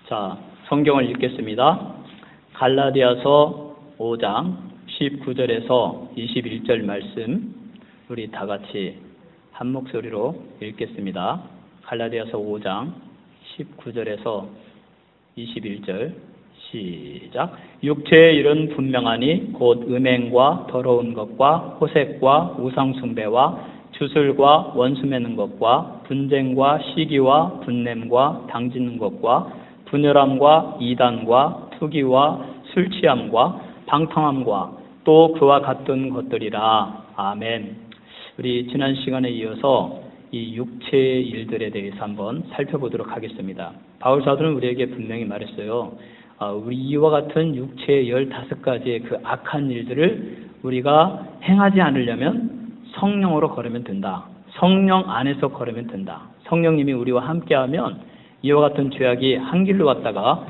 자, 성경을 읽겠습니다. 갈라디아서 5장 19절에서 21절 말씀 우리 다 같이 한 목소리로 읽겠습니다. 갈라디아서 5장 19절에서 21절 시작. 육체의 일은 분명하니 곧 음행과 더러운 것과 호색과 우상숭배와 주술과 원수 맺는 것과 분쟁과 시기와 분냄과 당짓는 것과 분열함과 이단과 투기와 술취함과 방탕함과 또 그와 같은 것들이라. 아멘. 우리 지난 시간에 이어서 이 육체의 일들에 대해서 한번 살펴보도록 하겠습니다. 바울 사도는 우리에게 분명히 말했어요. 우리 이와 같은 육체의 15가지의 그 악한 일들을 우리가 행하지 않으려면 성령으로 걸으면 된다. 성령 안에서 걸으면 된다. 성령님이 우리와 함께하면 이와 같은 죄악이 한 길로 왔다가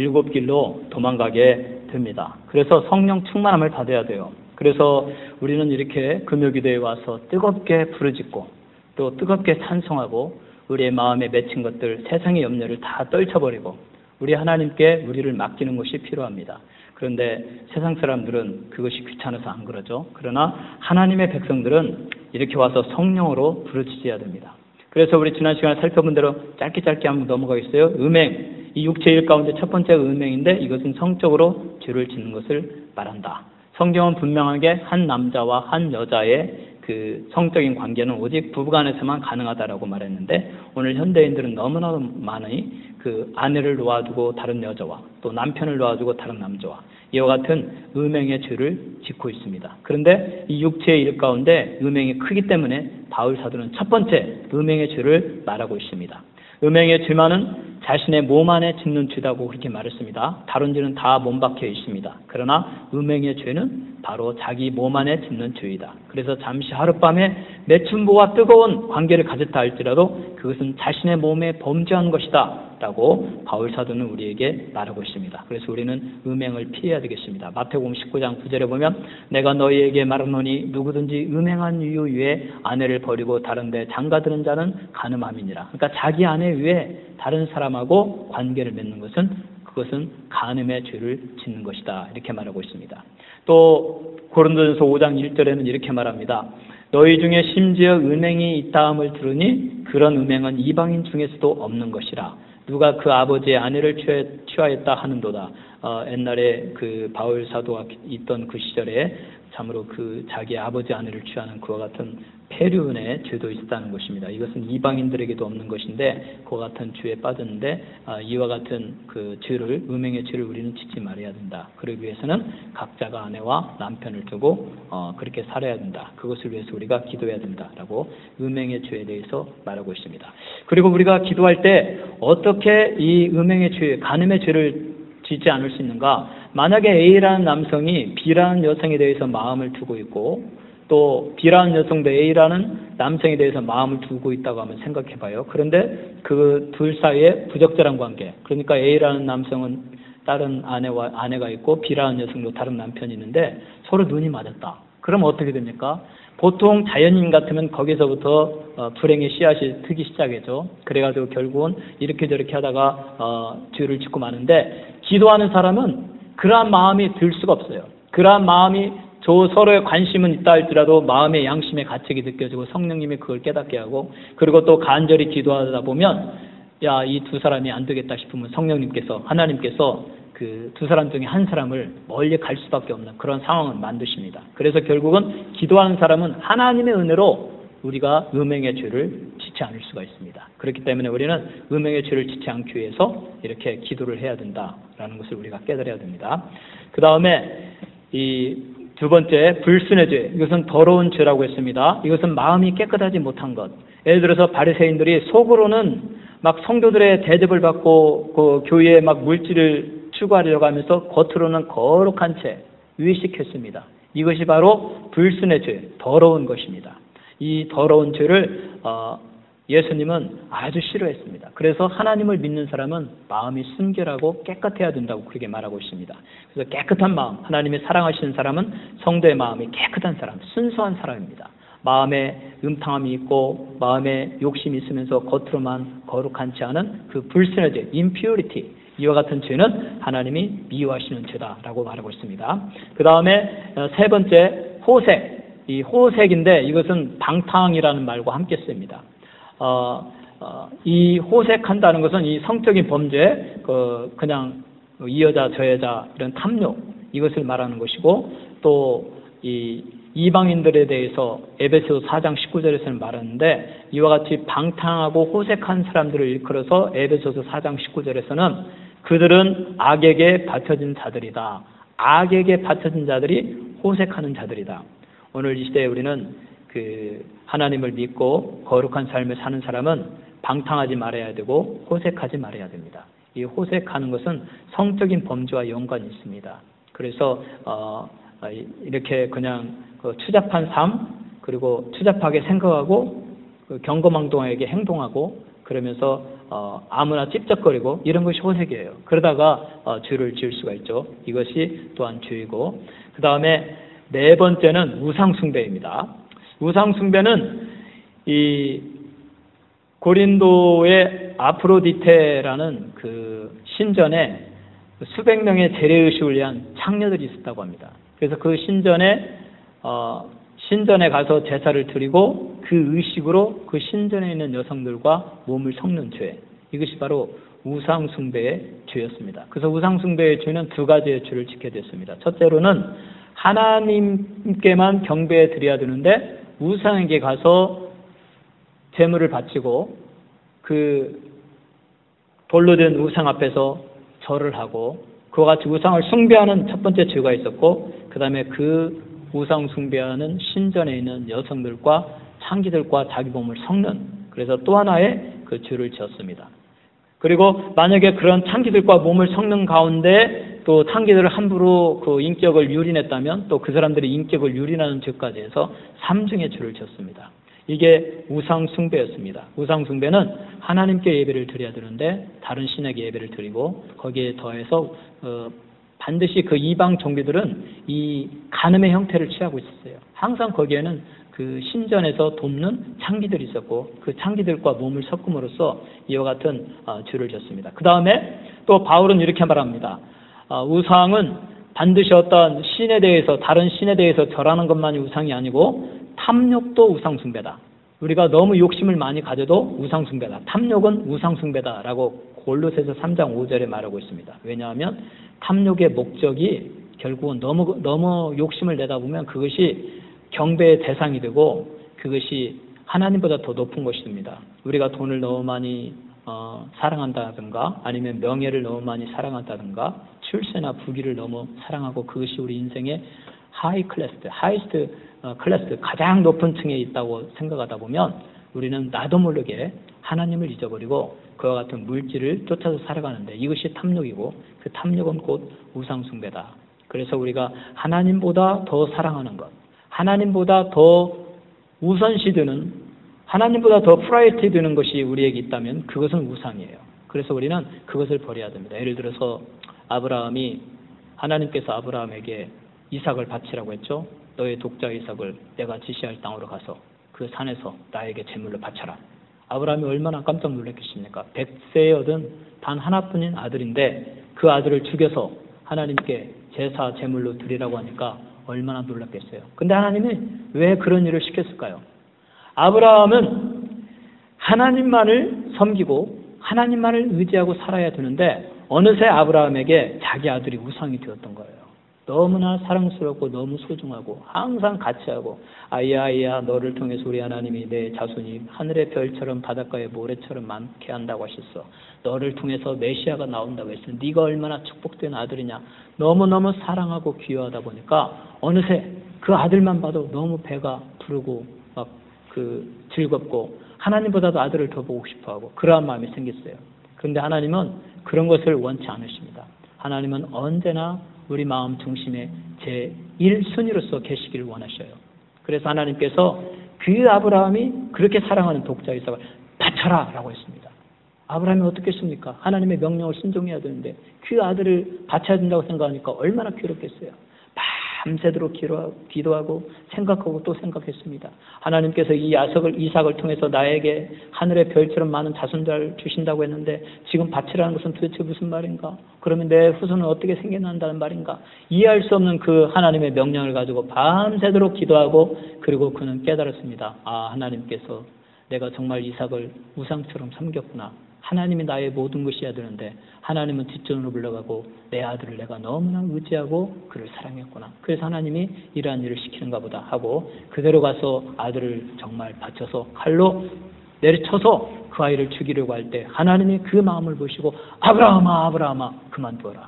7길로 도망가게 됩니다. 그래서 성령 충만함을 받아야 돼요. 그래서 우리는 이렇게 금요기도에 와서 뜨겁게 부르짖고 또 뜨겁게 찬송하고 우리의 마음에 맺힌 것들, 세상의 염려를 다 떨쳐버리고 우리 하나님께 우리를 맡기는 것이 필요합니다. 그런데 세상 사람들은 그것이 귀찮아서 안 그러죠. 그러나 하나님의 백성들은 이렇게 와서 성령으로 부르짖어야 됩니다. 그래서 우리 지난 시간에 살펴본 대로 짧게 한번 넘어가겠어요. 음행, 이 육체의 일 가운데 첫 번째가 음행인데 이것은 성적으로 죄를 짓는 것을 말한다. 성경은 분명하게 한 남자와 한 여자의 그 성적인 관계는 오직 부부간에서만 가능하다라고 말했는데 오늘 현대인들은 너무나 많이 그 아내를 놓아두고 다른 여자와 또 남편을 놓아두고 다른 남자와 이와 같은 음행의 죄를 짓고 있습니다. 그런데 이 육체의 일 가운데 음행이 크기 때문에 바울 사도는 첫 번째 음행의 죄를 말하고 있습니다. 음행의 죄만은 자신의 몸 안에 짓는 죄다고 그렇게 말했습니다. 다른 죄는 다 몸 밖에 있습니다. 그러나 음행의 죄는 바로 자기 몸 안에 짓는 죄이다. 그래서 잠시 하룻밤에 매춘부와 뜨거운 관계를 가졌다 할지라도 그것은 자신의 몸에 범죄한 것이다 라고 바울 사도는 우리에게 말하고 있습니다. 그래서 우리는 음행을 피해야 되겠습니다. 마태복음 19장 9절에 보면 내가 너희에게 말하노니 누구든지 음행한 이유 위에 아내를 버리고 다른 데 장가드는 자는 간음함이니라. 그러니까 자기 아내 위에 다른 사람하고 관계를 맺는 것은 그것은 간음의 죄를 짓는 것이다. 이렇게 말하고 있습니다. 또 고린도전서 5장 1절에는 이렇게 말합니다. 너희 중에 심지어 음행이 있다함을 들으니 그런 음행은 이방인 중에서도 없는 것이라. 누가 그 아버지의 아내를 취하였다 하는도다. 옛날에 그 바울 사도가 있던 그 시절에 참으로 그 자기 아버지 아내를 취하는 그와 같은 폐륜의 죄도 있었다는 것입니다. 이것은 이방인들에게도 없는 것인데 그와 같은 죄에 빠졌는데 이와 같은 그 죄를 음행의 죄를 우리는 짓지 말아야 된다. 그러기 위해서는 각자가 아내와 남편을 두고 그렇게 살아야 된다. 그것을 위해서 우리가 기도해야 된다라고 음행의 죄에 대해서 말하고 있습니다. 그리고 우리가 기도할 때 어떻게 이 음행의 죄, 간음의 죄를 짓지 않을 수 있는가? 만약에 A라는 남성이 B라는 여성에 대해서 마음을 두고 있고 또 B라는 여성도 A라는 남성에 대해서 마음을 두고 있다고 하면 생각해 봐요. 그런데 그 둘 사이에 부적절한 관계, 그러니까 A라는 남성은 다른 아내가 있고 B라는 여성도 다른 남편이 있는데 서로 눈이 맞았다. 그럼 어떻게 됩니까? 보통 자연인 같으면 거기서부터 불행의 씨앗이 트기 시작하죠. 그래가지고 결국은 이렇게 저렇게 하다가 죄를 짓고 마는데 기도하는 사람은 그러한 마음이 들 수가 없어요. 그러한 마음이 서로의 관심은 있다 할지라도 마음의 양심의 가책이 느껴지고 성령님이 그걸 깨닫게 하고 그리고 또 간절히 기도하다 보면 이 두 사람이 안 되겠다 싶으면 성령님께서 하나님께서 그 두 사람 중에 한 사람을 멀리 갈 수밖에 없는 그런 상황을 만드십니다. 그래서 결국은 기도하는 사람은 하나님의 은혜로 우리가 음행의 죄를 짓지 않을 수가 있습니다. 그렇기 때문에 우리는 음행의 죄를 짓지 않기 위해서 이렇게 기도를 해야 된다라는 것을 우리가 깨달아야 됩니다. 그 다음에 이 두 번째 불순의 죄, 이것은 더러운 죄라고 했습니다. 이것은 마음이 깨끗하지 못한 것. 예를 들어서 바리새인들이 속으로는 막 성도들의 대접을 받고 그 교회에 막 물질을 추구하려고 하면서 겉으로는 거룩한 채 위식했습니다. 이것이 바로 불순의 죄, 더러운 것입니다. 이 더러운 죄를 예수님은 아주 싫어했습니다. 그래서 하나님을 믿는 사람은 마음이 순결하고 깨끗해야 된다고 그렇게 말하고 있습니다. 그래서 깨끗한 마음, 하나님이 사랑하시는 사람은 성도의 마음이 깨끗한 사람, 순수한 사람입니다. 마음에 음탕함이 있고 마음에 욕심이 있으면서 겉으로만 거룩하지 않은 그 불순의 죄, impurity, 이와 같은 죄는 하나님이 미워하시는 죄다라고 말하고 있습니다. 그 다음에 세 번째, 호색. 이 호색인데 이것은 방탕이라는 말과 함께 씁니다. 이 호색한다는 것은 이 성적인 범죄, 그냥 이 여자 저 여자 이런 탐욕, 이것을 말하는 것이고, 또 이 이방인들에 대해서 에베소서 4장 19절에서는 말하는데, 이와 같이 방탕하고 호색한 사람들을 일컬어서 에베소서 4장 19절에서는 그들은 악에게 바쳐진 자들이다. 악에게 바쳐진 자들이 호색하는 자들이다. 오늘 이 시대에 우리는 하나님을 믿고 거룩한 삶을 사는 사람은 방탕하지 말아야 되고 호색하지 말아야 됩니다. 이 호색하는 것은 성적인 범죄와 연관이 있습니다. 그래서 이렇게 그냥 추잡한 삶, 그리고 추잡하게 생각하고 경거망동하게 행동하고 그러면서 아무나 찝쩍거리고 이런 것이 호색이에요. 그러다가 죄를 지을 수가 있죠. 이것이 또한 죄이고, 그 다음에 네 번째는 우상숭배입니다. 우상숭배는 이 고린도의 아프로디테라는 그 신전에 수백 명의 재래의식을 위한 창녀들이 있었다고 합니다. 그래서 그 신전에 가서 제사를 드리고 그 의식으로 그 신전에 있는 여성들과 몸을 섞는 죄, 이것이 바로 우상숭배의 죄였습니다. 그래서 우상숭배의 죄는 두 가지의 죄를 짓게 됐습니다. 첫째로는 하나님께만 경배해 드려야 되는데 우상에게 가서 제물을 바치고 그 돌로 된 우상 앞에서 절을 하고 그와 같이 우상을 숭배하는 첫 번째 죄가 있었고, 그 다음에 그 우상 숭배하는 신전에 있는 여성들과 창기들과 자기 몸을 섞는, 그래서 또 하나의 그 죄를 지었습니다. 그리고 만약에 그런 창기들과 몸을 섞는 가운데 또 창기들을 함부로 그 인격을 유린했다면 또 그 사람들의 인격을 유린하는 죄까지 해서 3중의 죄를 지었습니다. 이게 우상 숭배였습니다. 우상 숭배는 하나님께 예배를 드려야 되는데 다른 신에게 예배를 드리고, 거기에 더해서 반드시 그 이방 종교들은 이 간음의 형태를 취하고 있었어요. 항상 거기에는 그 신전에서 돕는 창기들이 있었고 그 창기들과 몸을 섞음으로써 이와 같은 죄를 졌습니다. 그 다음에 또 바울은 이렇게 말합니다. 우상은 반드시 어떤 신에 대해서, 다른 신에 대해서 절하는 것만이 우상이 아니고 탐욕도 우상숭배다. 우리가 너무 욕심을 많이 가져도 우상숭배다. 탐욕은 우상숭배다라고 골로새서 3장 5절에 말하고 있습니다. 왜냐하면 탐욕의 목적이 결국은 너무 욕심을 내다 보면 그것이 경배의 대상이 되고 그것이 하나님보다 더 높은 것이 됩니다. 우리가 돈을 너무 많이 사랑한다든가 아니면 명예를 너무 많이 사랑한다든가 출세나 부귀를 너무 사랑하고 그것이 우리 인생의 하이스트 클래스, 가장 높은 층에 있다고 생각하다 보면 우리는 나도 모르게 하나님을 잊어버리고 그와 같은 물질을 쫓아서 살아가는데 이것이 탐욕이고 그 탐욕은 곧 우상숭배다. 그래서 우리가 하나님보다 더 사랑하는 것, 하나님보다 더 우선시 드는, 하나님보다 더 프라이어티 드는 것이 우리에게 있다면 그것은 우상이에요. 그래서 우리는 그것을 버려야 됩니다. 예를 들어서 하나님께서 아브라함에게 이삭을 바치라고 했죠. 너의 독자 이삭을 내가 지시할 땅으로 가서 그 산에서 나에게 제물로 바쳐라. 아브라함이 얼마나 깜짝 놀랐겠습니까? 100세에 얻은 단 하나뿐인 아들인데 그 아들을 죽여서 하나님께 제사 제물로 드리라고 하니까 얼마나 놀랐겠어요. 근데 하나님이 왜 그런 일을 시켰을까요? 아브라함은 하나님만을 섬기고 하나님만을 의지하고 살아야 되는데 어느새 아브라함에게 자기 아들이 우상이 되었던 거예요. 너무나 사랑스럽고 너무 소중하고 항상 같이 하고 아이야 너를 통해서 우리 하나님이 내 자손이 하늘의 별처럼 바닷가의 모래처럼 많게 한다고 하셨어. 너를 통해서 메시아가 나온다고 했어. 네가 얼마나 축복된 아들이냐. 너무너무 사랑하고 귀여하다 보니까 어느새 그 아들만 봐도 너무 배가 부르고 막 즐겁고 하나님보다도 아들을 더 보고 싶어하고 그러한 마음이 생겼어요. 그런데 하나님은 그런 것을 원치 않으십니다. 하나님은 언제나 우리 마음 중심에 제1순위로서 계시기를 원하셔요. 그래서 하나님께서 그 아브라함이 그렇게 사랑하는 독자 이삭을 바쳐라 라고 했습니다. 아브라함이 어떻게 했습니까? 하나님의 명령을 순종해야 되는데 그 아들을 바쳐야 된다고 생각하니까 얼마나 괴롭겠어요. 막 밤새도록 기도하고 생각하고 또 생각했습니다. 하나님께서 이 이삭을 통해서 나에게 하늘의 별처럼 많은 자손자를 주신다고 했는데 지금 밭이라는 것은 도대체 무슨 말인가? 그러면 내 후손은 어떻게 생겨난다는 말인가? 이해할 수 없는 그 하나님의 명령을 가지고 밤새도록 기도하고 그리고 그는 깨달았습니다. 아, 하나님께서 내가 정말 이삭을 우상처럼 섬겼구나. 하나님이 나의 모든 것이어야 되는데 하나님은 뒷전으로 물러가고 내 아들을 내가 너무나 의지하고 그를 사랑했구나. 그래서 하나님이 이러한 일을 시키는가 보다 하고 그대로 가서 아들을 정말 바쳐서 칼로 내리쳐서 그 아이를 죽이려고 할 때 하나님이 그 마음을 보시고 아브라함아 그만두어라.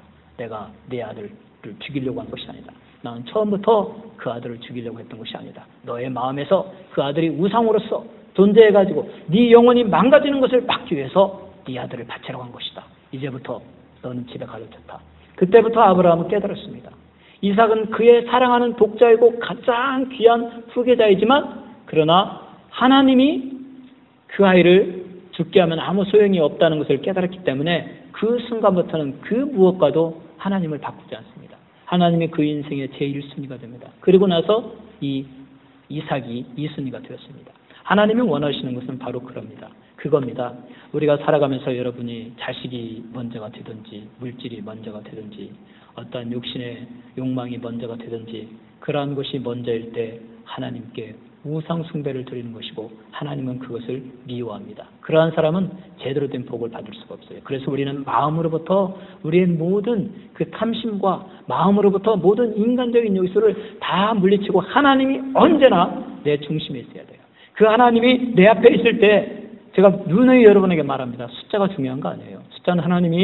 내가 네 아들을 죽이려고 한 것이 아니다. 나는 처음부터 그 아들을 죽이려고 했던 것이 아니다. 너의 마음에서 그 아들이 우상으로서 존재해가지고 네 영혼이 망가지는 것을 막기 위해서 네 아들을 바치라고 한 것이다. 이제부터 너는 집에 가도 좋다. 그때부터 아브라함은 깨달았습니다. 이삭은 그의 사랑하는 독자이고 가장 귀한 후계자이지만 그러나 하나님이 그 아이를 죽게 하면 아무 소용이 없다는 것을 깨달았기 때문에 그 순간부터는 그 무엇과도 하나님을 바꾸지 않습니다. 하나님이 그 인생의 제1순위가 됩니다. 그리고 나서 이 이삭이 2순위가 되었습니다. 하나님이 원하시는 것은 바로 그겁니다. 우리가 살아가면서 여러분이 자식이 먼저가 되든지 물질이 먼저가 되든지 어떠한 육신의 욕망이 먼저가 되든지 그러한 것이 먼저일 때 하나님께 우상 숭배를 드리는 것이고 하나님은 그것을 미워합니다. 그러한 사람은 제대로 된 복을 받을 수가 없어요. 그래서 우리는 마음으로부터 우리의 모든 그 탐심과 마음으로부터 모든 인간적인 요소를 다 물리치고 하나님이 언제나 내 중심에 있어야 돼요. 그 하나님이 내 앞에 있을 때 제가 누누이 여러분에게 말합니다. 숫자가 중요한 거 아니에요. 숫자는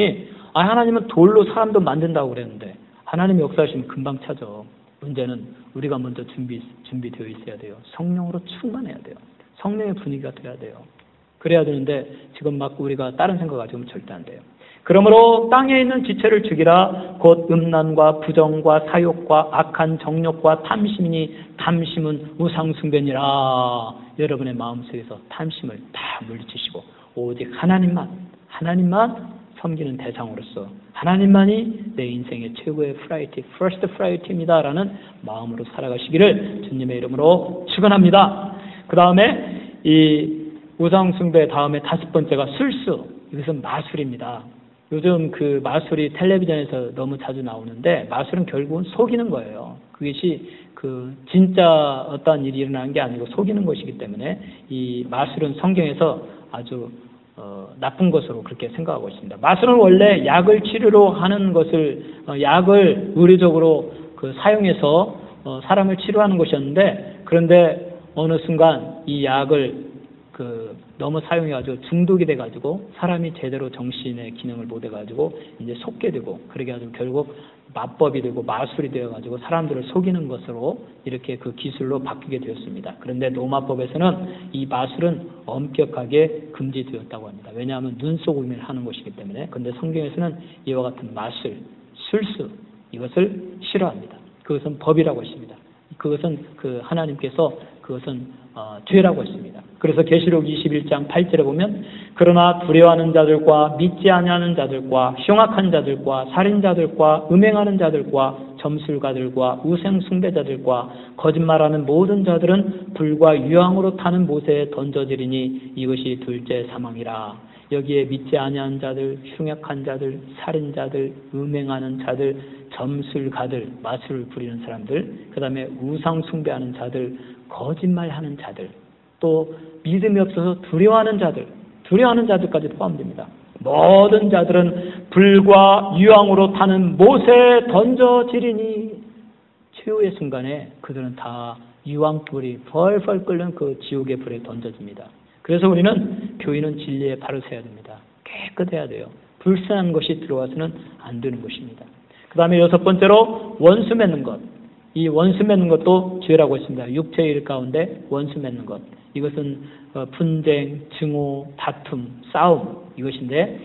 하나님은 돌로 사람도 만든다고 그랬는데 하나님이 역사하시면 금방 찾아. 문제는 우리가 먼저 준비되어 있어야 돼요. 성령으로 충만해야 돼요. 성령의 분위기가 돼야 돼요. 그래야 되는데 지금 막 우리가 다른 생각 가지고는 절대 안 돼요. 그러므로 땅에 있는 지체를 죽이라. 곧 음란과 부정과 사욕과 악한 정욕과 탐심이니 탐심은 우상숭배니라. 여러분의 마음속에서 탐심을 다 물리치시고 오직 하나님만 섬기는 대상으로서 하나님만이 내 인생의 최고의 first priority입니다라는 마음으로 살아가시기를 주님의 이름으로 축원합니다. 그 다음에 이 우상숭배 다음에 5번째가 술수. 이것은 마술입니다. 요즘 그 마술이 텔레비전에서 너무 자주 나오는데 마술은 결국은 속이는 거예요. 그것이 그 진짜 어떠한 일이 일어나는 게 아니고 속이는 것이기 때문에 이 마술은 성경에서 아주 나쁜 것으로 그렇게 생각하고 있습니다. 마술은 원래 약을 치료로 하는 것을 약을 의료적으로 사용해서 사람을 치료하는 것이었는데 그런데 어느 순간 이 약을 너무 사용해가지고 중독이 돼가지고 사람이 제대로 정신의 기능을 못 해가지고 이제 속게 되고 그러게 가지고 결국 마법이 되고 마술이 되어가지고 사람들을 속이는 것으로 이렇게 그 기술로 바뀌게 되었습니다. 그런데 로마법에서는 이 마술은 엄격하게 금지되었다고 합니다. 왜냐하면 눈속임을 하는 것이기 때문에. 그런데 성경에서는 이와 같은 마술, 술수 이것을 싫어합니다. 그것은 법이라고 했습니다. 그것은 하나님께서 그것은 죄라고 했습니다. 그래서 계시록 21장 8절에 보면 그러나 두려워하는 자들과 믿지 아니하는 자들과 흉악한 자들과 살인자들과 음행하는 자들과 점술가들과 우상 숭배자들과 거짓말하는 모든 자들은 불과 유황으로 타는 못에 던져지리니 이것이 둘째 사망이라. 여기에 믿지 아니하는 자들, 흉악한 자들, 살인자들, 음행하는 자들, 점술가들, 마술을 부리는 사람들, 그 다음에 우상 숭배하는 자들, 거짓말하는 자들, 또 믿음이 없어서 두려워하는 자들까지 포함됩니다. 모든 자들은 불과 유황으로 타는 못에 던져지리니 최후의 순간에 그들은 다 유황불이 펄펄 끓는 그 지옥의 불에 던져집니다. 그래서 우리는 교인은 진리에 바로 서야 됩니다. 깨끗해야 돼요. 불순한 것이 들어와서는 안 되는 것입니다. 그 다음에 6번째로 원수 맺는 것. 이 원수 맺는 것도 죄라고 했습니다. 육체의 일 가운데 원수 맺는 것. 이것은 분쟁, 증오, 다툼, 싸움 이것인데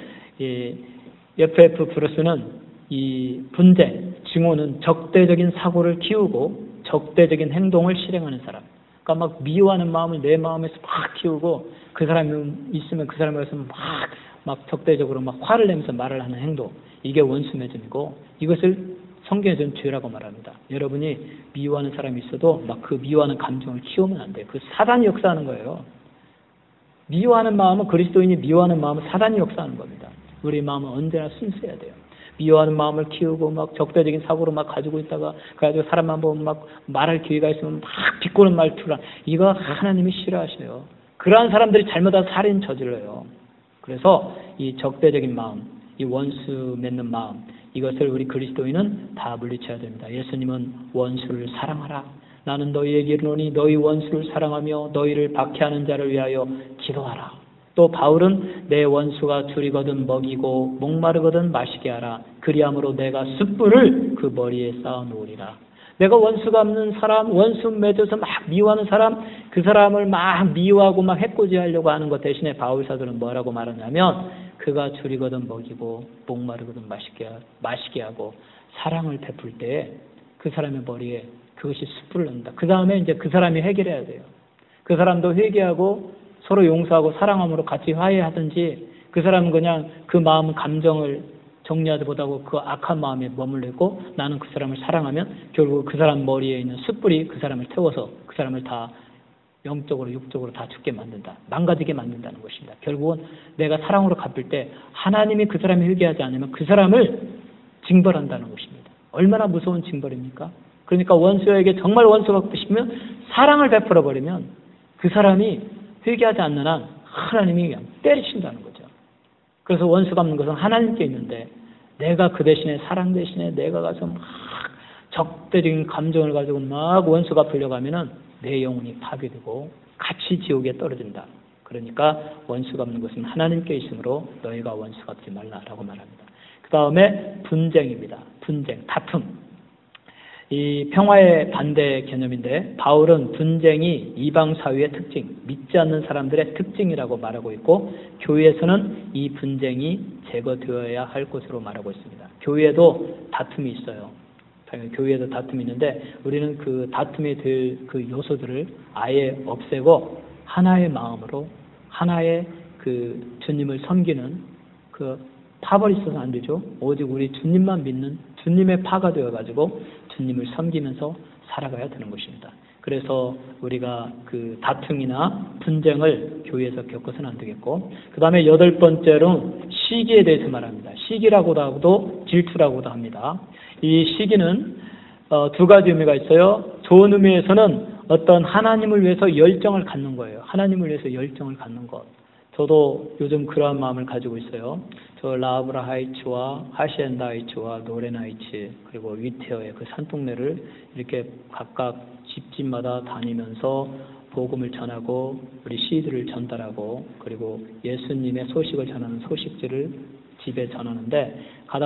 FF 브루스는 이 분쟁, 증오는 적대적인 사고를 키우고 적대적인 행동을 실행하는 사람. 그러니까 막 미워하는 마음을 내 마음에서 막 키우고 그 사람이 있으면 그 사람에 대해서 막 적대적으로 막 화를 내면서 말을 하는 행동. 이게 원수 맺음이고 이것을 성경에서는 죄라고 말합니다. 여러분이 미워하는 사람이 있어도 막 그 미워하는 감정을 키우면 안 돼요. 그 사단이 역사하는 거예요. 미워하는 마음은, 그리스도인이 미워하는 마음은 사단이 역사하는 겁니다. 우리 마음은 언제나 순수해야 돼요. 미워하는 마음을 키우고 막 적대적인 사고로 막 가지고 있다가 그래가지고 사람만 보면 막 말할 기회가 있으면 막 비꼬는 말투라, 이거 하나님이 싫어하셔요. 그러한 사람들이 잘못해서 살인 저질러요. 그래서 이 적대적인 마음, 이 원수 맺는 마음, 이것을 우리 그리스도인은 다 물리쳐야 됩니다. 예수님은 원수를 사랑하라. 나는 너희에게 이르노니 너희 원수를 사랑하며 너희를 박해하는 자를 위하여 기도하라. 또 바울은 내 원수가 줄이거든 먹이고 목마르거든 마시게 하라. 그리함으로 내가 숯불을 그 머리에 쌓아 놓으리라. 내가 원수가 없는 사람, 원수 맺어서 막 미워하는 사람, 그 사람을 막 미워하고 막 해코지하려고 하는 것 대신에 바울 사도는 뭐라고 말하냐면, 그가 줄이거든 먹이고 목마르거든 마시게 하고 사랑을 베풀 때 그 사람의 머리에 그것이 숯불을 넣는다. 그 다음에 이제 그 사람이 해결해야 돼요. 그 사람도 회개하고 서로 용서하고 사랑함으로 같이 화해하든지, 그 사람은 그냥 그 마음 감정을 정리하지 못하고 그 악한 마음에 머물르고 나는 그 사람을 사랑하면 결국 그 사람 머리에 있는 숯불이 그 사람을 태워서 그 사람을 다 영적으로 육적으로 다 죽게 만든다. 망가지게 만든다는 것입니다. 결국은 내가 사랑으로 갚을 때 하나님이 그 사람이 회개하지 않으면 그 사람을 징벌한다는 것입니다. 얼마나 무서운 징벌입니까? 그러니까 원수에게 정말 원수가 싶으면 사랑을 베풀어 버리면 그 사람이 회개하지 않는 한 하나님이 그냥 때리신다는 거죠. 그래서 원수 갚는 것은 하나님께 있는데, 내가 그 대신에 사랑 대신에 내가 가서 막 적대적인 감정을 가지고 막 원수 갚으려고 하면은 내 영혼이 파괴되고 같이 지옥에 떨어진다. 그러니까 원수 갚는 것은 하나님께 있으므로 너희가 원수 갚지 말라라고 말합니다. 그 다음에 분쟁입니다. 분쟁, 다툼. 이 평화의 반대 개념인데, 바울은 분쟁이 이방 사회의 특징, 믿지 않는 사람들의 특징이라고 말하고 있고, 교회에서는 이 분쟁이 제거되어야 할 것으로 말하고 있습니다. 교회에도 다툼이 있어요. 교회에도 다툼이 있는데 우리는 그 다툼이 될 그 요소들을 아예 없애고 하나의 마음으로 하나의 그 주님을 섬기는 그 파벌이 있어서 안 되죠. 오직 우리 주님만 믿는 주님의 파가 되어가지고 주님을 섬기면서 살아가야 되는 것입니다. 그래서 우리가 그 다툼이나 분쟁을 교회에서 겪어서는 안 되겠고, 그 다음에 8번째로 시기에 대해서 말합니다. 시기라고도 하고도 질투라고도 합니다. 이 시기는 두 가지 의미가 있어요. 좋은 의미에서는 어떤 하나님을 위해서 열정을 갖는 거예요. 하나님을 위해서 열정을 갖는 것. 저도 요즘 그러한 마음을 가지고 있어요. 저 라브라 하이츠와 하시엔다 하이츠와 노렌 하이츠 그리고 위테어의 그 산동네를 이렇게 각각 집집마다 다니면서 복음을 전하고 우리 시들을 전달하고 그리고 예수님의 소식을 전하는 소식지를 집에 전하는데,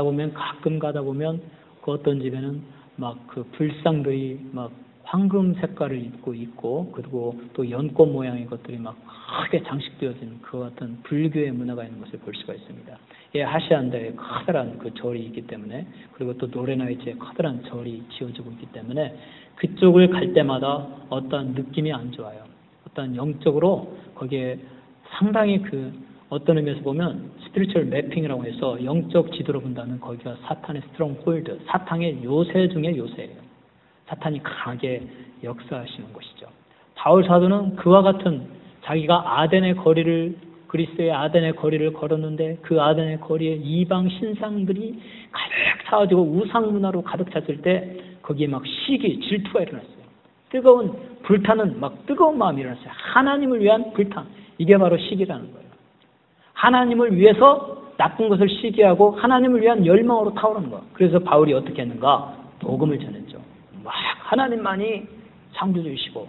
가끔 가다 보면 그 어떤 집에는 막 그 불상들이 막 황금 색깔을 입고 있고, 그리고 또 연꽃 모양의 것들이 막 크게 장식되어진 그 어떤 불교의 문화가 있는 것을 볼 수가 있습니다. 예, 하시안다에 커다란 그 절이 있기 때문에, 그리고 또 노레나이츠에 커다란 절이 지어지고 있기 때문에 그쪽을 갈 때마다 어떤 느낌이 안 좋아요. 어떤 영적으로 거기에 상당히 그 어떤 의미에서 보면 스피리추얼 매핑이라고 해서 영적 지도로 본다면 거기가 사탄의 스트롱홀드, 사탄의 요새 중에 요새예요. 사탄이 강하게 역사하시는 것이죠. 바울 사도는 그와 같은 자기가 아덴의 거리를, 그리스도의 아덴의 거리를 걸었는데 그 아덴의 거리에 이방 신상들이 가득 차가지고 우상 문화로 가득 찼을 때 거기에 막 시기, 질투가 일어났어요. 뜨거운 불타는 막 뜨거운 마음이 일어났어요. 하나님을 위한 불탄. 이게 바로 시기라는 거예요. 하나님을 위해서 나쁜 것을 시기하고 하나님을 위한 열망으로 타오르는 거예요. 그래서 바울이 어떻게 했는가? 복음을 전했죠. 막 하나님만이 창조주이시고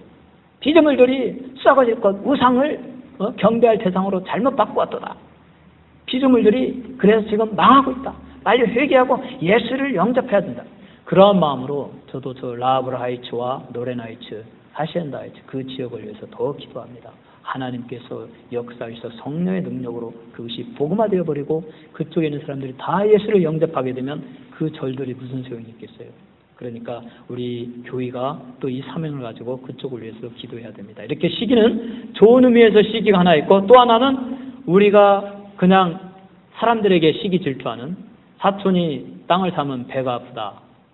피조물들이 썩어질 것, 우상을 경배할 대상으로 잘못 바꾸었도다. 피조물들이 그래서 지금 망하고 있다. 빨리 회개하고 예수를 영접해야 된다. 그러한 마음으로 저도 저 라브라 하이츠와 노렌 하이츠, 하시엔다 하이츠 그 지역을 위해서 더 기도합니다. 하나님께서 역사에서 성령의 능력으로 그것이 복음화되어 버리고 그쪽에 있는 사람들이 다 예수를 영접하게 되면 그 절들이 무슨 소용이 있겠어요. 그러니까 우리 교회가 또 이 사명을 가지고 그쪽을 위해서 기도해야 됩니다. 이렇게 시기는 좋은 의미에서 시기가 하나 있고, 또 하나는 우리가 그냥 사람들에게 시기 질투하는, 사촌이 땅을 사면 배가 아프다,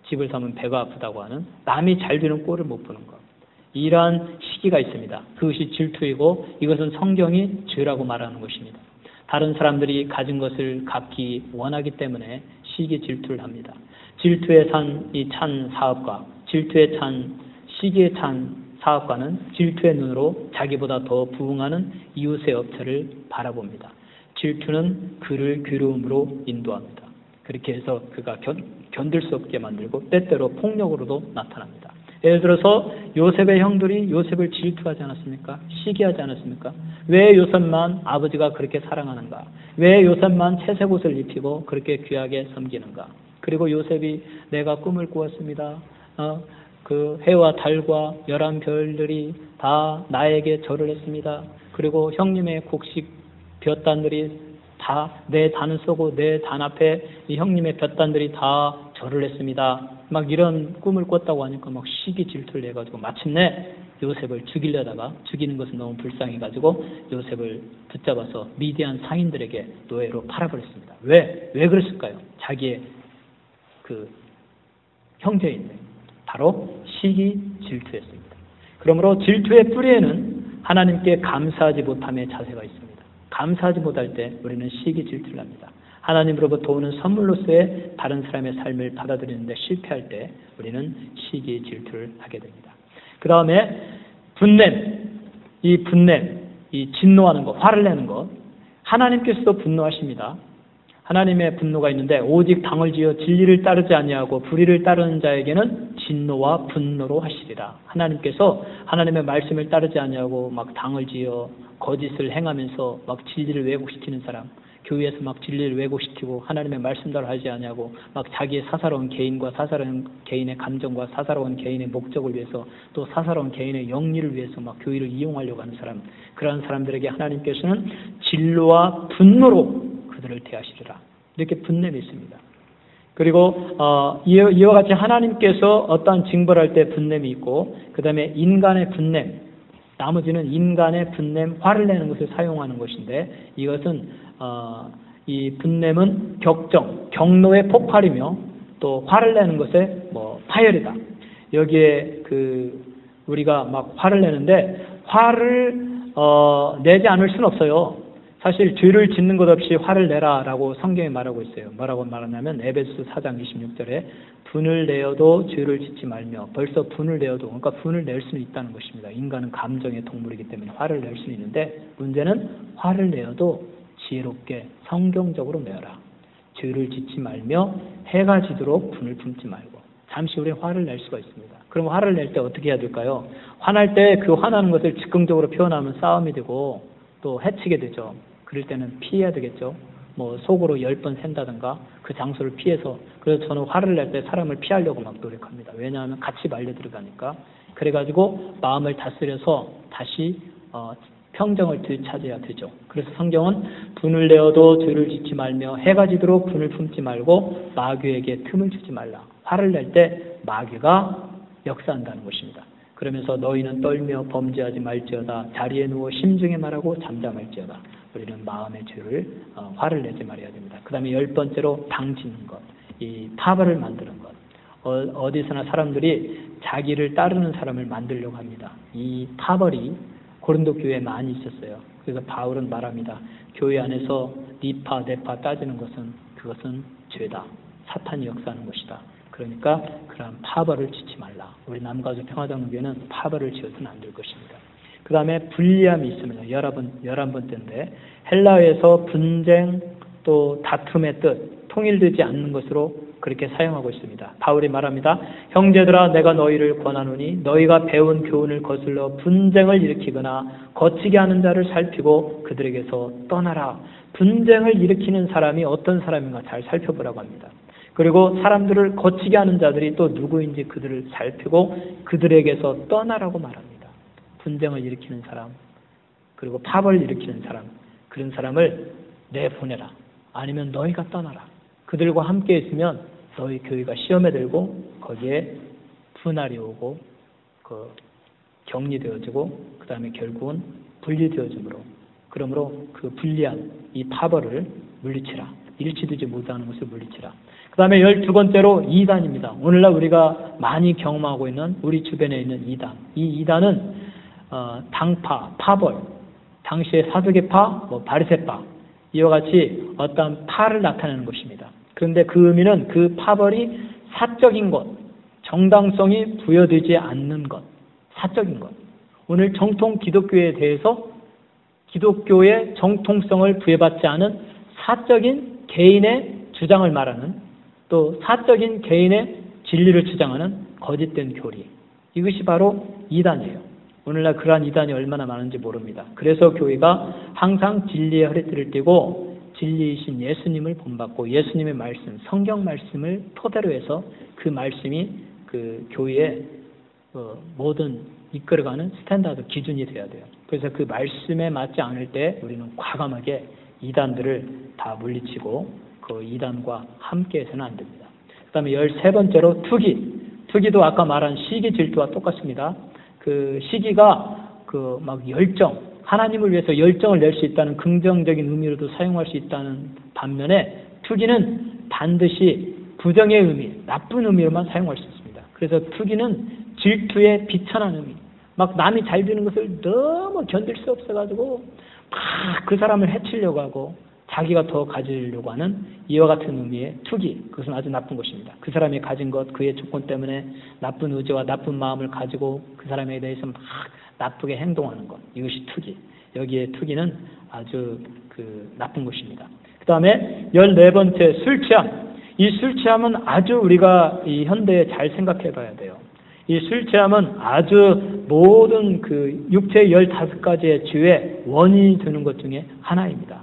집을 사면 배가 아프다고 하는, 남이 잘 되는 꼴을 못 보는 것. 이러한 시기가 있습니다. 그것이 질투이고 이것은 성경이 죄라고 말하는 것입니다. 다른 사람들이 가진 것을 갖기 원하기 때문에 시기 질투를 합니다. 질투에 찬 사업가, 질투에 찬 시기에 찬 사업가는 질투의 눈으로 자기보다 더 부흥하는 이웃의 업체를 바라봅니다. 질투는 그를 괴로움으로 인도합니다. 그렇게 해서 그가 견딜 수 없게 만들고 때때로 폭력으로도 나타납니다. 예를 들어서 요셉의 형들이 요셉을 질투하지 않았습니까? 시기하지 않았습니까? 왜 요셉만 아버지가 그렇게 사랑하는가? 왜 요셉만 채색 옷을 입히고 그렇게 귀하게 섬기는가? 그리고 요셉이 내가 꿈을 꾸었습니다. 그 해와 달과 11별들이 다 나에게 절을 했습니다. 그리고 형님의 곡식 볕단들이 다 내 단을 쏘고 내 단 앞에 이 형님의 볕단들이 다 절을 했습니다. 막 이런 꿈을 꿨다고 하니까 막 시기 질투를 해가지고 마침내 요셉을 죽이려다가 죽이는 것은 너무 불쌍해가지고 요셉을 붙잡아서 미디안 상인들에게 노예로 팔아버렸습니다. 왜 그랬을까요? 자기의 그 형제인데 바로 시기 질투였습니다. 그러므로 질투의 뿌리에는 하나님께 감사하지 못함의 자세가 있습니다. 감사하지 못할 때 우리는 시기 질투를 합니다. 하나님으로부터 오는 선물로서의 다른 사람의 삶을 받아들이는데 실패할 때 우리는 시기 질투를 하게 됩니다. 그 다음에 이 진노하는 것, 화를 내는 것. 하나님께서도 분노하십니다. 하나님의 분노가 있는데 오직 당을 지어 진리를 따르지 아니하고 불의를 따르는 자에게는 진노와 분노로 하시리라. 하나님께서 하나님의 말씀을 따르지 아니하고 막 당을 지어 거짓을 행하면서 막 진리를 왜곡시키는 사람, 교회에서 막 진리를 왜곡시키고 하나님의 말씀대로 하지 아니하고 막 자기의 사사로운 개인과 사사로운 개인의 감정과 사사로운 개인의 목적을 위해서 또 사사로운 개인의 영리를 위해서 막 교회를 이용하려고 하는 사람, 그러한 사람들에게 하나님께서는 진노와 분노로 그들을 대하시리라. 이렇게 분냄이 있습니다. 그리고 이와 같이 하나님께서 어떠한 징벌할 때 분냄이 있고 그 다음에 인간의 분냄, 나머지는 인간의 분냄, 화를 내는 것을 사용하는 것인데 이것은 이 분냄은 경노의 폭발이며 또 화를 내는 것의 파열이다. 여기에 우리가 막 화를 내는데 화를 내지 않을 수는 없어요. 사실 죄를 짓는 것 없이 화를 내라라고 성경에 말하고 있어요. 뭐라고 말하냐면 에베소서 4장 26절에 분을 내어도 죄를 짓지 말며, 벌써 분을 내어도, 그러니까 분을 낼 수는 있다는 것입니다. 인간은 감정의 동물이기 때문에 화를 낼 수 있는데 문제는 화를 내어도 지혜롭게 성경적으로 내어라. 죄를 짓지 말며 해가 지도록 분을 품지 말고. 잠시 우리 화를 낼 수가 있습니다. 그럼 화를 낼 때 어떻게 해야 될까요? 화날 때 그 화나는 것을 즉흥적으로 표현하면 싸움이 되고 또 해치게 되죠. 그럴 때는 피해야 되겠죠. 속으로 10번 샌다든가 그 장소를 피해서. 그래서 저는 화를 낼 때 사람을 피하려고 막 노력합니다. 왜냐하면 같이 말려 들어가니까. 그래가지고 마음을 다스려서 다시 평정을 되찾아야 되죠. 그래서 성경은 분을 내어도 죄를 짓지 말며 해가 지도록 분을 품지 말고 마귀에게 틈을 주지 말라. 화를 낼 때 마귀가 역사한다는 것입니다. 그러면서 너희는 떨며 범죄하지 말지어다. 자리에 누워 심중에 말하고 잠잠할지어다. 우리는 마음의 죄를 화를 내지 말아야 됩니다. 그 다음에 10번째로 당짓는 것, 이 파벌을 만드는 것. 어디서나 사람들이 자기를 따르는 사람을 만들려고 합니다. 이 파벌이 고린도 교회에 많이 있었어요. 그래서 바울은 말합니다. 교회 안에서 니파 내파 따지는 것은 그것은 죄다. 사탄이 역사하는 것이다. 그러니까 그런 파벌을 짓지 말라. 우리 남가주 평화장로교회는 파벌을 지어서는 안 될 것입니다. 그 다음에 불리함이 있습니다. 11번째인데 헬라어에서 분쟁 또 다툼의 뜻, 통일되지 않는 것으로 그렇게 사용하고 있습니다. 바울이 말합니다. 형제들아 내가 너희를 권하노니 너희가 배운 교훈을 거슬러 분쟁을 일으키거나 거치게 하는 자를 살피고 그들에게서 떠나라. 분쟁을 일으키는 사람이 어떤 사람인가 잘 살펴보라고 합니다. 그리고 사람들을 거치게 하는 자들이 또 누구인지 그들을 살피고 그들에게서 떠나라고 말합니다. 분쟁을 일으키는 사람, 그리고 파벌을 일으키는 사람, 그런 사람을 내보내라. 아니면 너희가 떠나라. 그들과 함께 있으면 너희 교회가 시험에 들고 거기에 분할이 오고 격리되어지고 그 다음에 결국은 분리되어지므로, 그러므로 그 불리한 이 파벌을 물리치라. 일치되지 못하는 것을 물리치라. 그 다음에 12번째로 이단입니다. 오늘날 우리가 많이 경험하고 있는 우리 주변에 있는 이단. 이 이단은 당파, 파벌, 당시의 사두개파, 바리새파 이와 같이 어떤 파를 나타내는 것입니다. 그런데 그 의미는 그 파벌이 사적인 것, 정당성이 부여되지 않는 것, 사적인 것. 오늘 정통 기독교에 대해서 기독교의 정통성을 부여받지 않은 사적인 개인의 주장을 말하는, 또 사적인 개인의 진리를 주장하는 거짓된 교리. 이것이 바로 이단이에요. 오늘날 그러한 이단이 얼마나 많은지 모릅니다. 그래서 교회가 항상 진리의 허리띠를 띠고 진리이신 예수님을 본받고 예수님의 말씀, 성경 말씀을 토대로 해서 그 말씀이 그 교회의 모든 이끌어가는 스탠다드 기준이 되어야 돼요. 그래서 그 말씀에 맞지 않을 때 우리는 과감하게 이단들을 다 물리치고 그 이단과 함께해서는 안 됩니다. 그 다음에 13번째로 투기. 투기도 아까 말한 시기 질투와 똑같습니다. 그 시기가 막 열정, 하나님을 위해서 열정을 낼 수 있다는 긍정적인 의미로도 사용할 수 있다는 반면에 투기는 반드시 부정의 의미, 나쁜 의미로만 사용할 수 있습니다. 그래서 투기는 질투의 비천한 의미, 막 남이 잘 되는 것을 너무 견딜 수 없어가지고 막 그 사람을 해치려고 하고 자기가 더 가지려고 하는 이와 같은 의미의 투기, 그것은 아주 나쁜 것입니다. 그 사람이 가진 것, 그의 조건 때문에 나쁜 의지와 나쁜 마음을 가지고 그 사람에 대해서 막 나쁘게 행동하는 것, 이것이 투기. 여기에 투기는 아주 나쁜 것입니다. 그 다음에 14번째 술취함. 이 술취함은 아주 우리가 이 현대에 잘 생각해 봐야 돼요. 이 술취함은 아주 모든 그 육체의 15가지의 죄의 원인이 되는 것 중에 하나입니다.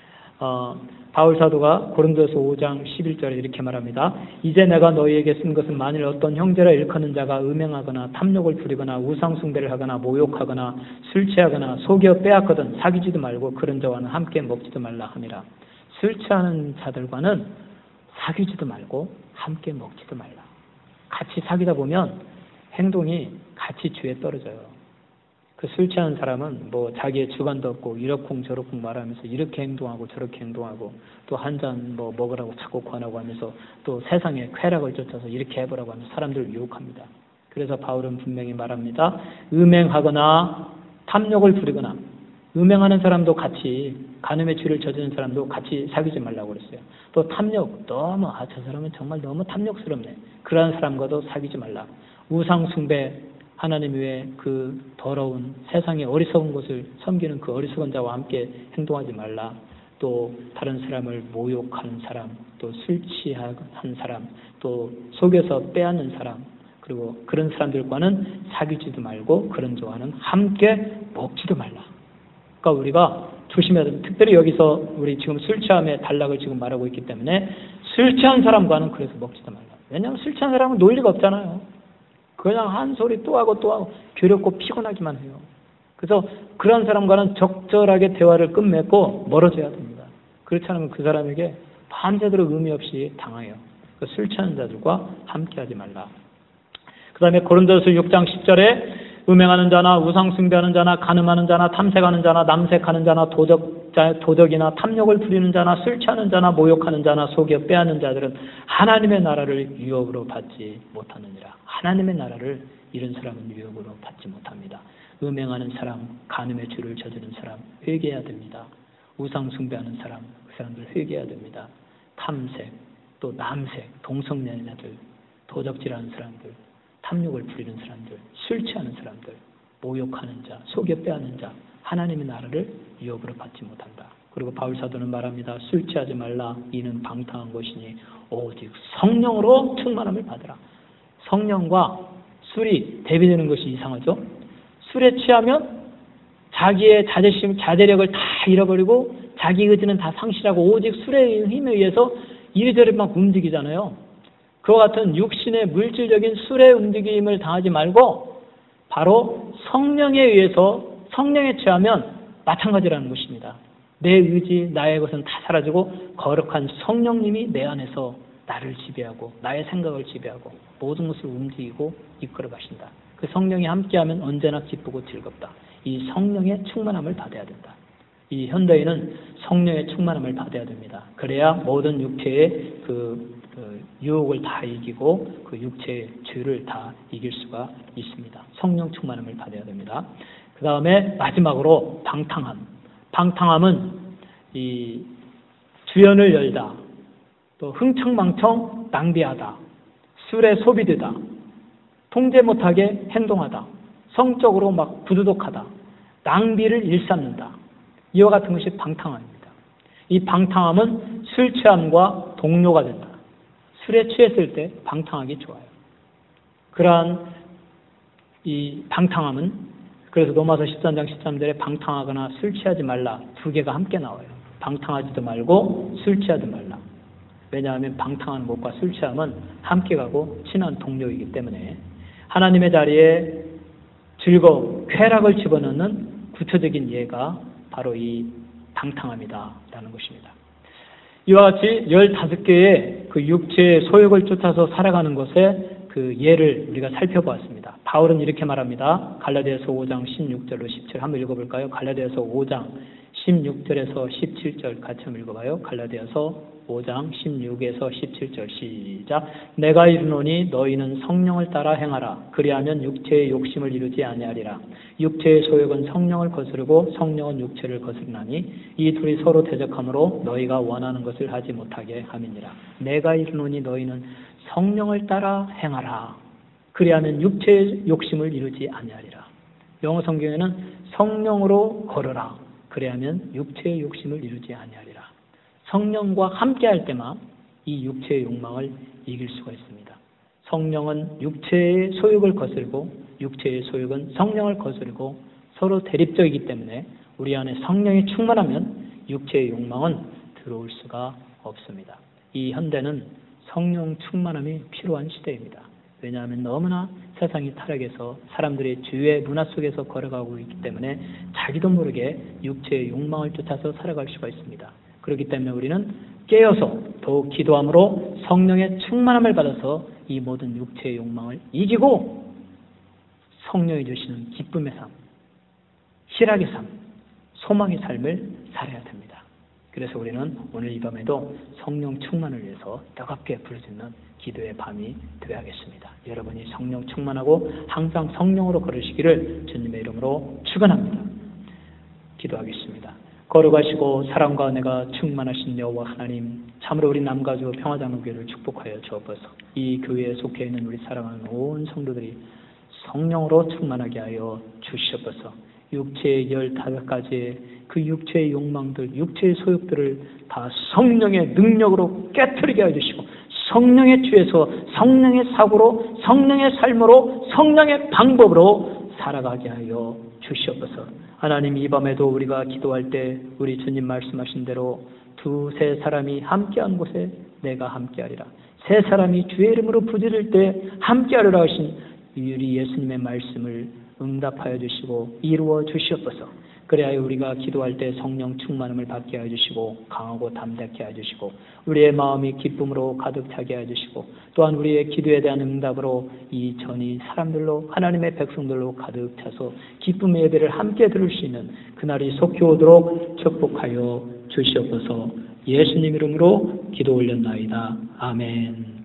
바울 사도가 고린도서 5장 11절에 이렇게 말합니다. 이제 내가 너희에게 쓴 것은 만일 어떤 형제라 일컫는 자가 음행하거나 탐욕을 부리거나 우상숭배를 하거나 모욕하거나 술 취하거나 속여 빼앗거든 사귀지도 말고 그런 자와는 함께 먹지도 말라 함이라. 술 취하는 자들과는 사귀지도 말고 함께 먹지도 말라. 같이 사귀다 보면 행동이 같이 죄에 떨어져요. 그 술 취하는 사람은 뭐 자기의 주관도 없고 이러쿵 저러쿵 말하면서 이렇게 행동하고 저렇게 행동하고 또 한 잔 뭐 먹으라고 자꾸 권하고 하면서 또 세상의 쾌락을 쫓아서 이렇게 해보라고 하면서 사람들을 유혹합니다. 그래서 바울은 분명히 말합니다. 음행하거나 탐욕을 부리거나 음행하는 사람도 같이 간음의 죄를 저지른 사람도 같이 사귀지 말라고 그랬어요. 또 탐욕, 너무 저 사람은 정말 너무 탐욕스럽네. 그러한 사람과도 사귀지 말라. 우상숭배, 하나님 외에 그 더러운 세상의 어리석은 것을 섬기는 그 어리석은 자와 함께 행동하지 말라. 또 다른 사람을 모욕하는 사람, 또 술 취한 사람, 또 속여서 빼앗는 사람, 그리고 그런 사람들과는 사귀지도 말고 그런 자와는 함께 먹지도 말라. 그러니까 우리가 조심해야 됩니다. 특별히 여기서 우리 지금 술 취함의 단락을 지금 말하고 있기 때문에 술 취한 사람과는 그래서 먹지도 말라. 왜냐하면 술 취한 사람은 논리가 없잖아요. 그냥 한 소리 또 하고 또 하고 괴롭고 피곤하기만 해요. 그래서 그런 사람과는 적절하게 대화를 끝맺고 멀어져야 됩니다. 그렇지 않으면 그 사람에게 밤새도록 의미 없이 당해요. 술 취하는 자들과 함께하지 말라. 그 다음에 고린도서 6장 10절에 음행하는 자나 우상숭배하는 자나 간음하는 자나 탐색하는 자나 남색하는 자나 도적이나 탐욕을 부리는 자나 술 취하는 자나 모욕하는 자나 속여 빼앗는 자들은 하나님의 나라를 유업으로 받지 못하느니라. 하나님의 나라를 이런 사람은 유업으로 받지 못합니다. 음행하는 사람, 간음의 죄를 저지른 사람 회개해야 됩니다. 우상숭배하는 사람, 그 사람들 회개해야 됩니다. 탐색, 또 남색, 동성연애자들, 도적질하는 사람들, 탐욕을 부리는 사람들, 술 취하는 사람들, 모욕하는 자, 속여 빼앗는 자, 하나님의 나라를 유업으로 받지 못한다. 그리고 바울 사도는 말합니다. 술 취하지 말라. 이는 방탕한 것이니 오직 성령으로 충만함을 받으라. 성령과 술이 대비되는 것이 이상하죠. 술에 취하면 자기의 자존심, 자제력을 다 잃어버리고 자기 의지는 다 상실하고 오직 술의 힘에 의해서 이리저리 막 움직이잖아요. 그와 같은 육신의 물질적인 술의 움직임을 당하지 말고 바로 성령에 의해서 성령에 취하면 마찬가지라는 것입니다. 내 의지, 나의 것은 다 사라지고 거룩한 성령님이 내 안에서 나를 지배하고 나의 생각을 지배하고 모든 것을 움직이고 이끌어 가신다. 그 성령이 함께하면 언제나 기쁘고 즐겁다. 이 성령의 충만함을 받아야 된다. 이 현대인은 성령의 충만함을 받아야 됩니다. 그래야 모든 육체의 그 유혹을 다 이기고 그 육체의 죄를 다 이길 수가 있습니다. 성령 충만함을 받아야 됩니다. 그 다음에 마지막으로 방탕함. 방탕함은 이 주연을 열다, 또 흥청망청 낭비하다, 술에 소비되다, 통제 못하게 행동하다, 성적으로 막 부도덕하다, 낭비를 일삼는다. 이와 같은 것이 방탕함입니다. 이 방탕함은 술 취함과 동료가 된다. 술에 취했을 때 방탕하기 좋아요. 그러한 이 방탕함은 그래서 로마서 13장 13절에 방탕하거나 술 취하지 말라 두 개가 함께 나와요. 방탕하지도 말고 술 취하지 말라. 왜냐하면 방탕하는 것과 술 취함은 함께 가고 친한 동료이기 때문에 하나님의 자리에 즐거움, 쾌락을 집어넣는 구체적인 예가 바로 이 방탕함이다라는 것입니다. 이와 같이 15개의 그 육체의 소욕을 쫓아서 살아가는 것에 그 예를 우리가 살펴보았습니다. 바울은 이렇게 말합니다. 갈라디아서 5장 16절로 17 한번 읽어볼까요? 갈라디아서 5장 16절에서 17절 같이 한번 읽어봐요. 갈라디아서 5장 16에서 17절 시작. 내가 이르노니 너희는 성령을 따라 행하라. 그리하면 육체의 욕심을 이루지 아니하리라. 육체의 소욕은 성령을 거스르고 성령은 육체를 거스르나니 이 둘이 서로 대적하므로 너희가 원하는 것을 하지 못하게 함이니라. 내가 이르노니 너희는 성령을 따라 행하라. 그리하면 육체의 욕심을 이루지 아니하리라. 영어 성경에는 성령으로 걸어라. 그리하면 육체의 욕심을 이루지 아니하리라. 성령과 함께할 때만 이 육체의 욕망을 이길 수가 있습니다. 성령은 육체의 소욕을 거스르고 육체의 소욕은 성령을 거스르고 서로 대립적이기 때문에 우리 안에 성령이 충만하면 육체의 욕망은 들어올 수가 없습니다. 이 현대는 성령 충만함이 필요한 시대입니다. 왜냐하면 너무나 세상이 타락해서 사람들이 죄의 문화 속에서 걸어가고 있기 때문에 자기도 모르게 육체의 욕망을 쫓아서 살아갈 수가 있습니다. 그렇기 때문에 우리는 깨어서 더욱 기도함으로 성령의 충만함을 받아서 이 모든 육체의 욕망을 이기고 성령이 주시는 기쁨의 삶, 희락의 삶, 소망의 삶을 살아야 됩니다. 그래서 우리는 오늘 이 밤에도 성령 충만을 위해서 뜨겁게 부르짖는 기도의 밤이 되어야겠습니다. 여러분이 성령 충만하고 항상 성령으로 걸으시기를 주님의 이름으로 축원합니다. 기도하겠습니다. 거룩하시고 사랑과 은혜가 충만하신 여호와 하나님, 참으로 우리 남가주 평화장로교회를 축복하여 주옵소서. 이 교회에 속해 있는 우리 사랑하는 온 성도들이 성령으로 충만하게 하여 주시옵소서. 육체의 15가지의 그 육체의 욕망들, 육체의 소욕들을 다 성령의 능력으로 깨트리게 해주시고 성령의 취해서 성령의 사고로 성령의 삶으로 성령의 방법으로 살아가게 하여 주시옵소서. 하나님, 이 밤에도 우리가 기도할 때 우리 주님 말씀하신 대로 두세 사람이 함께한 곳에 내가 함께하리라. 세 사람이 주의 이름으로 부르짖을 때 함께하리라 하신 우리 예수님의 말씀을 응답하여 주시고 이루어 주시옵소서. 그래야 우리가 기도할 때 성령 충만함을 받게 해주시고 강하고 담대케 해주시고 우리의 마음이 기쁨으로 가득 차게 해주시고 또한 우리의 기도에 대한 응답으로 이 전이 사람들로 하나님의 백성들로 가득 차서 기쁨의 예배를 함께 들을 수 있는 그날이 속히 오도록 축복하여 주시옵소서. 예수님 이름으로 기도 올렸나이다. 아멘.